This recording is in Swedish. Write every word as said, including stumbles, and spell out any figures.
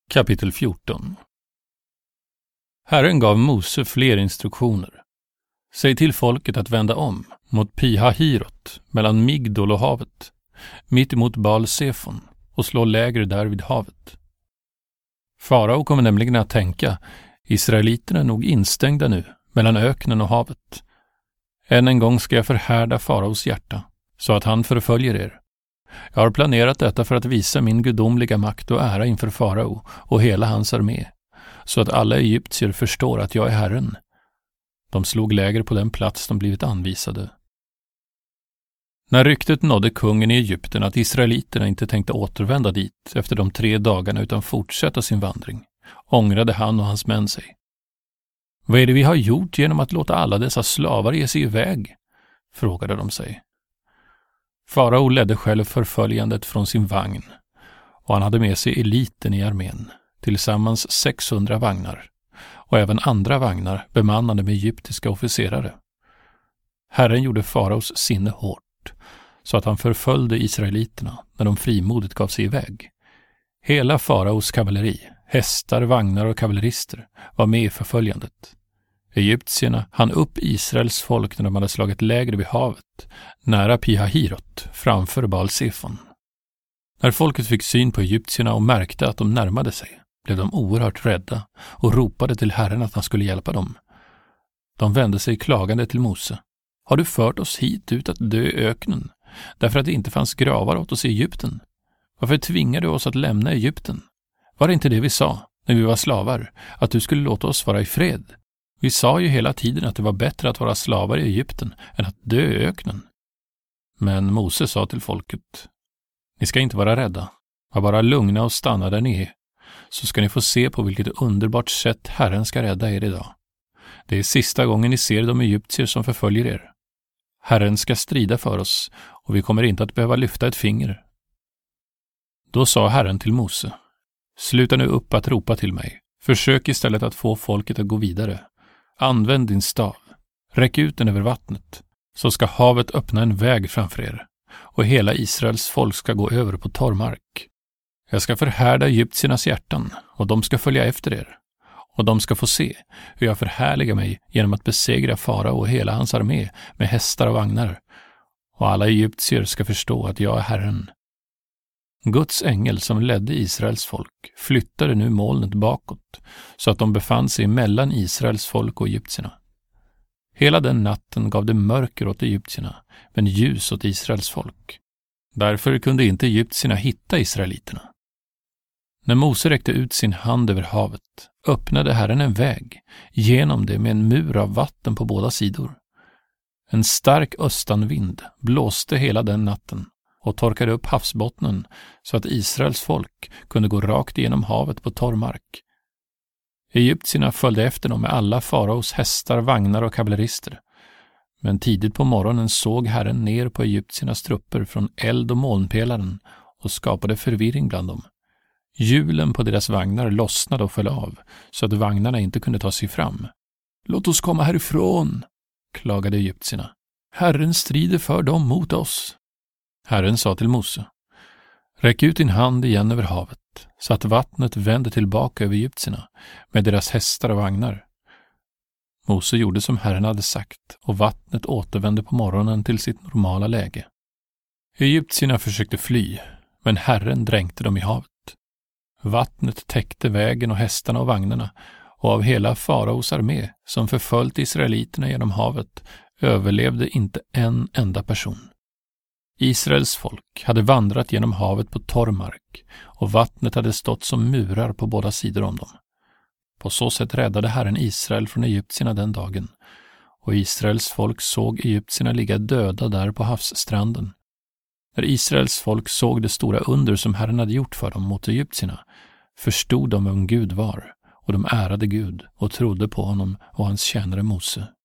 Kapitel fjorton. Herren gav Mose fler instruktioner. Säg till folket att vända om mot Pi-hahirot mellan Migdol och havet, mitt emot Baal-Sefon, och slå läger där vid havet. Farao kommer nämligen att tänka, israeliterna är nog instängda nu mellan öknen och havet. Än en gång ska jag förhärda faraos hjärta, så att han förföljer er. Jag har planerat detta för att visa min gudomliga makt och ära inför farao och hela hans armé, så att alla egyptier förstår att jag är Herren. De slog läger på den plats de blivit anvisade. När ryktet nådde kungen i Egypten att israeliterna inte tänkte återvända dit efter de tre dagarna utan fortsätta sin vandring, ångrade han och hans män sig. Vad är det vi har gjort genom att låta alla dessa slavar ge sig iväg? Frågade de sig. Farao ledde själv förföljandet från sin vagn, och han hade med sig eliten i armén, tillsammans sexhundra vagnar, och även andra vagnar bemannade med egyptiska officerare. Herren gjorde faraos sinne hårt, så att han förföljde israeliterna när de frimodigt gav sig iväg. Hela faraos kavalleri, hästar, vagnar och kavallerister var med i förföljandet. Egyptierna hann upp Israels folk när de hade slagit läger vid havet, nära Pi-hahirot, framför Baal-Sefon. När folket fick syn på egyptierna och märkte att de närmade sig, blev de oerhört rädda och ropade till Herren att han skulle hjälpa dem. De vände sig klagande till Mose. Har du fört oss hit ut att dö i öknen, därför att det inte fanns gravar åt oss i Egypten? Varför tvingade du oss att lämna Egypten? Var det inte det vi sa, när vi var slavar, att du skulle låta oss vara i fred? Vi sa ju hela tiden att det var bättre att vara slavar i Egypten än att dö i öknen. Men Mose sa till folket, ni ska inte vara rädda, var bara lugna och stanna där ni är, så ska ni få se på vilket underbart sätt Herren ska rädda er idag. Det är sista gången ni ser de egyptier som förföljer er. Herren ska strida för oss, och vi kommer inte att behöva lyfta ett finger. Då sa Herren till Mose, sluta nu upp att ropa till mig. Försök istället att få folket att gå vidare. Använd din stav. Räck ut den över vattnet, så ska havet öppna en väg framför er, och hela Israels folk ska gå över på torr mark. Jag ska förhärda egyptiernas hjärtan, och de ska följa efter er. Och de ska få se hur jag förhärligar mig genom att besegra farao och hela hans armé med hästar och vagnar. Och alla egyptier ska förstå att jag är Herren. Guds ängel som ledde Israels folk flyttade nu molnet bakåt, så att de befann sig mellan Israels folk och egyptierna. Hela den natten gav det mörker åt egyptierna, men ljus åt Israels folk. Därför kunde inte egyptierna hitta israeliterna. När Mose räckte ut sin hand över havet, öppnade Herren en väg genom det med en mur av vatten på båda sidor. En stark östanvind blåste hela den natten och torkade upp havsbottnen så att Israels folk kunde gå rakt igenom havet på torr mark. Egyptierna följde efter dem med alla faraos hästar, vagnar och kavallerister. Men tidigt på morgonen såg Herren ner på egyptiernas trupper från eld- och molnpelaren och skapade förvirring bland dem. Hjulen på deras vagnar lossnade och föll av, så att vagnarna inte kunde ta sig fram. Låt oss komma härifrån, klagade egyptierna. Herren strider för dem mot oss. Herren sa till Mose, räck ut din hand igen över havet, så att vattnet vände tillbaka över egyptierna med deras hästar och vagnar. Mose gjorde som Herren hade sagt, och vattnet återvände på morgonen till sitt normala läge. Egyptierna försökte fly, men Herren dränkte dem i havet. Vattnet täckte vägen och hästarna och vagnarna, och av hela faraos armé som förföljt israeliterna genom havet överlevde inte en enda person. Israels folk hade vandrat genom havet på torr mark, och vattnet hade stått som murar på båda sidor om dem. På så sätt räddade Herren Israel från egyptierna den dagen, och Israels folk såg egyptierna ligga döda där på havsstranden. När Israels folk såg det stora under som Herren hade gjort för dem mot egyptierna, förstod de vem Gud var, och de ärade Gud och trodde på honom och hans tjänare Mose.